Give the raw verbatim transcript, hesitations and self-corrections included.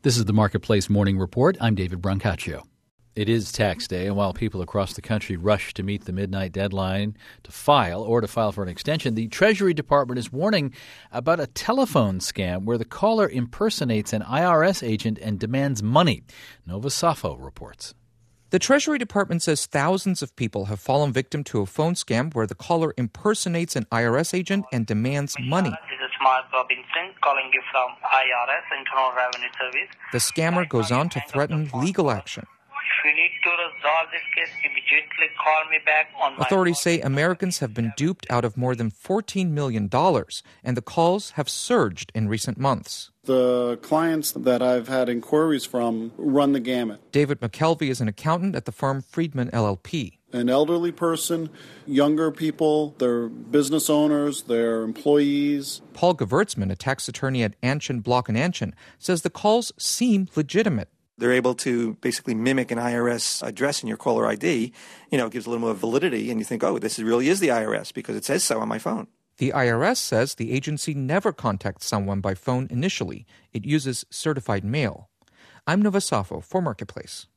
This is the Marketplace Morning Report. I'm David Brancaccio. It is tax day, and while people across the country rush to meet the midnight deadline to file or to file for an extension, the Treasury Department is warning about a telephone scam where the caller impersonates an I R S agent and demands money. Nova Safo reports. The Treasury Department says thousands of people have fallen victim to a phone scam where the caller impersonates an I R S agent and demands money. This is Mark Robinson calling you from I R S, Internal Revenue Service. The scammer goes on to threaten legal action. If you need to resolve this case, immediately call me back on my Authorities say Americans have been duped out of more than fourteen million dollars, and the calls have surged in recent months. The clients that I've had inquiries from run the gamut. David McKelvey is an accountant at the firm Friedman L L P. An elderly person, younger people, they're business owners, they're employees. Paul Gewurtzman, a tax attorney at Anshin, Block and Anshin, says the calls seem legitimate. They're able to basically mimic an I R S address in your caller I D. You know, it gives a little more validity, and you think, oh, this really is the I R S because it says so on my phone. The I R S says the agency never contacts someone by phone initially. It uses certified mail. I'm Nova Safo for Marketplace.